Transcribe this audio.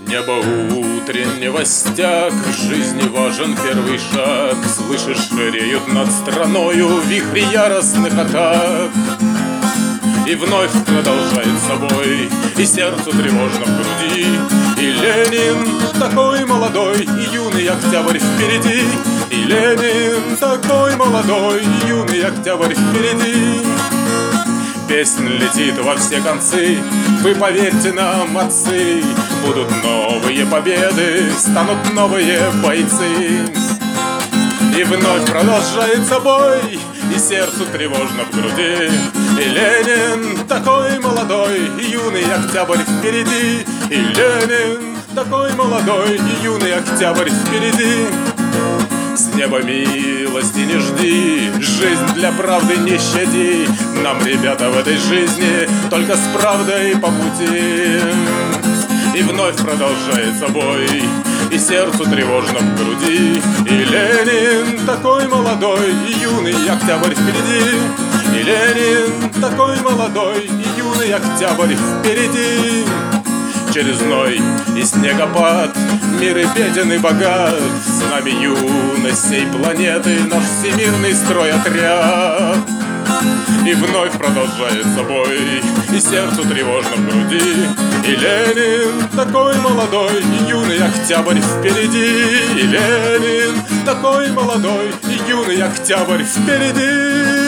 Небо утреннего стяг, в жизни важен первый шаг. Слышишь, реют над страною вихри яростных атак. И вновь продолжается бой, и сердцу тревожно в груди. И Ленин такой молодой, и юный октябрь впереди. И Ленин такой молодой, и юный октябрь впереди. Песнь летит во все концы, вы поверьте нам, отцы. Будут новые победы, станут новые бойцы. И вновь продолжается бой, и сердцу тревожно в груди. И Ленин такой молодой, и юный октябрь впереди. И Ленин такой молодой, и юный октябрь впереди. С неба милости не жди, жизнь для правды не щади. Нам, ребята, в этой жизни только с правдой по пути. И вновь продолжается бой, и сердцу тревожно в груди. И Ленин такой молодой, и юный октябрь впереди. И Ленин такой молодой, и юный октябрь впереди. Через зной и снегопад мир и беден и богат. С нами юность всей планеты, наш всемирный стройотряд. И вновь продолжается бой, и сердцу тревожно в груди. И Ленин такой молодой, и юный октябрь впереди. И Ленин такой молодой, и юный октябрь впереди.